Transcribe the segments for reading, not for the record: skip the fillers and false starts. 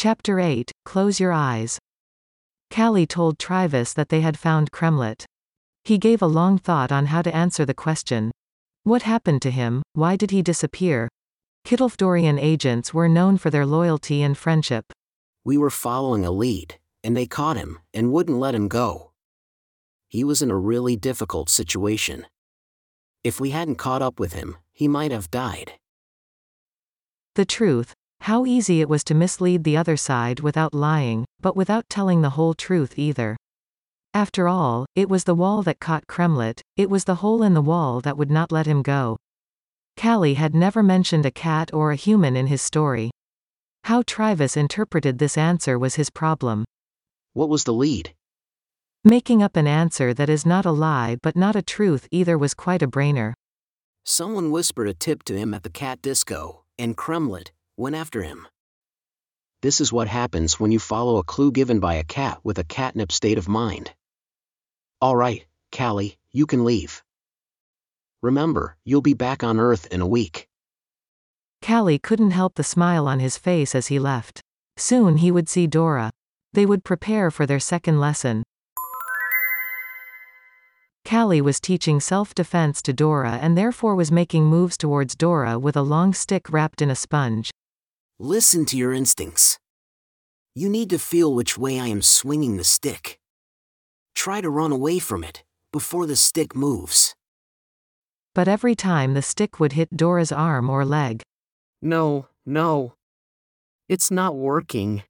Chapter 8, Close Your Eyes. Callie told Travis that they had found Kremlet. He gave a long thought on how to answer the question. What happened to him? Why did he disappear? Kittlefdorian agents were known for their loyalty and friendship. We were following a lead, and they caught him and wouldn't let him go. He was in a really difficult situation. If we hadn't caught up with him, he might have died. The truth. How easy it was to mislead the other side without lying, but without telling the whole truth either. After all, it was the wall that caught Kremlet, it was the hole in the wall that would not let him go. Callie had never mentioned a cat or a human in his story. How Travis interpreted this answer was his problem. What was the lead? Making up an answer that is not a lie but not a truth either was quite a brainer. Someone whispered a tip to him at the cat disco, and Kremlet went after him. This is what happens when you follow a clue given by a cat with a catnip state of mind. All right, Callie, you can leave. Remember, you'll be back on Earth in a week. Callie couldn't help the smile on his face as he left. Soon he would see Dora. They would prepare for their second lesson. Callie was teaching self-defense to Dora and therefore was making moves towards Dora with a long stick wrapped in a sponge. Listen to your instincts. You need to feel which way I am swinging the stick. Try to run away from it, before the stick moves. But every time the stick would hit Dora's arm or leg. No. It's not working.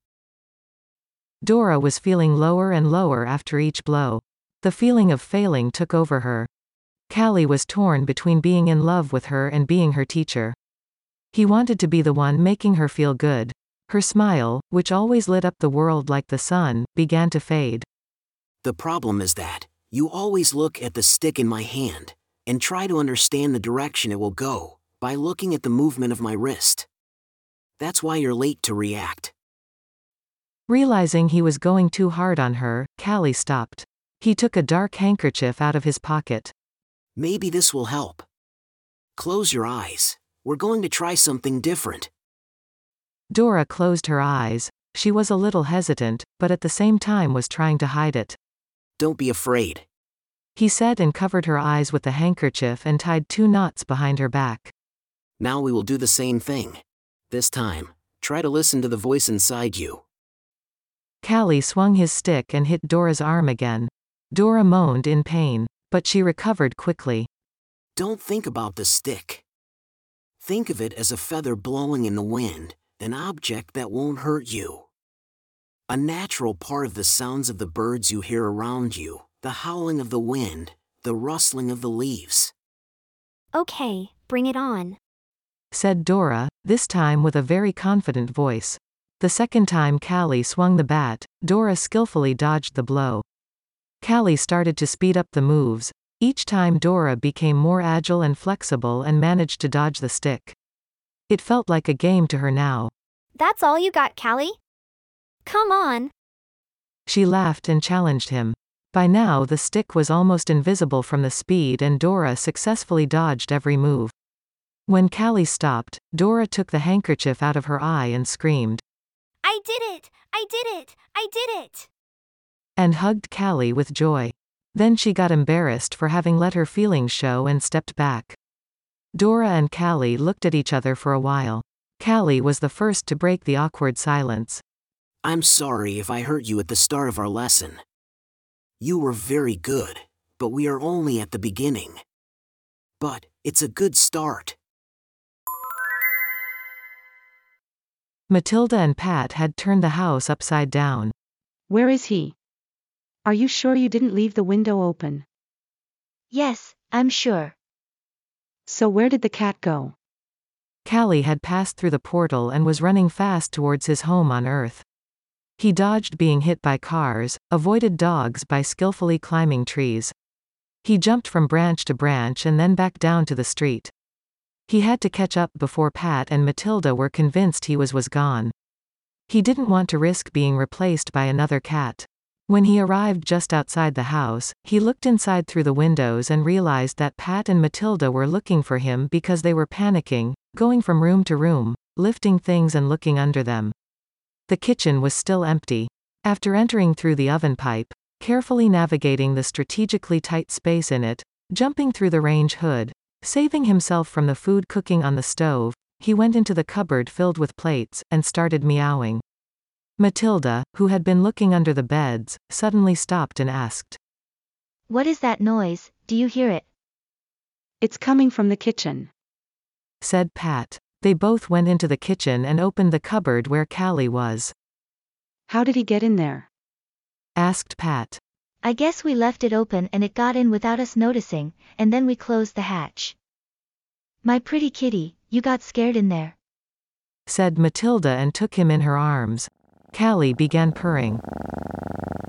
Dora was feeling lower and lower after each blow. The feeling of failing took over her. Callie was torn between being in love with her and being her teacher. He wanted to be the one making her feel good. Her smile, which always lit up the world like the sun, began to fade. The problem is that, you always look at the stick in my hand, and try to understand the direction it will go, by looking at the movement of my wrist. That's why you're late to react. Realizing he was going too hard on her, Callie stopped. He took a dark handkerchief out of his pocket. Maybe this will help. Close your eyes. We're going to try something different. Dora closed her eyes. She was a little hesitant, but at the same time was trying to hide it. Don't be afraid, he said, and covered her eyes with the handkerchief and tied 2 knots behind her back. Now we will do the same thing. This time, try to listen to the voice inside you. Callie swung his stick and hit Dora's arm again. Dora moaned in pain, but she recovered quickly. Don't think about the stick. Think of it as a feather blowing in the wind, an object that won't hurt you. A natural part of the sounds of the birds you hear around you, the howling of the wind, the rustling of the leaves. Okay, bring it on, said Dora, this time with a very confident voice. The second time Callie swung the bat, Dora skillfully dodged the blow. Callie started to speed up the moves. Each time Dora became more agile and flexible and managed to dodge the stick. It felt like a game to her now. That's all you got, Callie? Come on. She laughed and challenged him. By now the stick was almost invisible from the speed and Dora successfully dodged every move. When Callie stopped, Dora took the handkerchief out of her eye and screamed. I did it! I did it! I did it! And hugged Callie with joy. Then she got embarrassed for having let her feelings show and stepped back. Dora and Callie looked at each other for a while. Callie was the first to break the awkward silence. I'm sorry if I hurt you at the start of our lesson. You were very good, but we are only at the beginning. But, it's a good start. Matilda and Pat had turned the house upside down. Where is he? Are you sure you didn't leave the window open? Yes, I'm sure. So where did the cat go? Callie had passed through the portal and was running fast towards his home on Earth. He dodged being hit by cars, avoided dogs by skillfully climbing trees. He jumped from branch to branch and then back down to the street. He had to catch up before Pat and Matilda were convinced he was gone. He didn't want to risk being replaced by another cat. When he arrived just outside the house, he looked inside through the windows and realized that Pat and Matilda were looking for him because they were panicking, going from room to room, lifting things and looking under them. The kitchen was still empty. After entering through the oven pipe, carefully navigating the strategically tight space in it, jumping through the range hood, saving himself from the food cooking on the stove, he went into the cupboard filled with plates, and started meowing. Matilda, who had been looking under the beds, suddenly stopped and asked. What is that noise? Do you hear it? It's coming from the kitchen, Said Pat. They both went into the kitchen and opened the cupboard where Callie was. How did he get in there? Asked Pat. I guess we left it open and it got in without us noticing, and then we closed the hatch. My pretty kitty, you got scared in there. Said Matilda and took him in her arms. Callie began purring.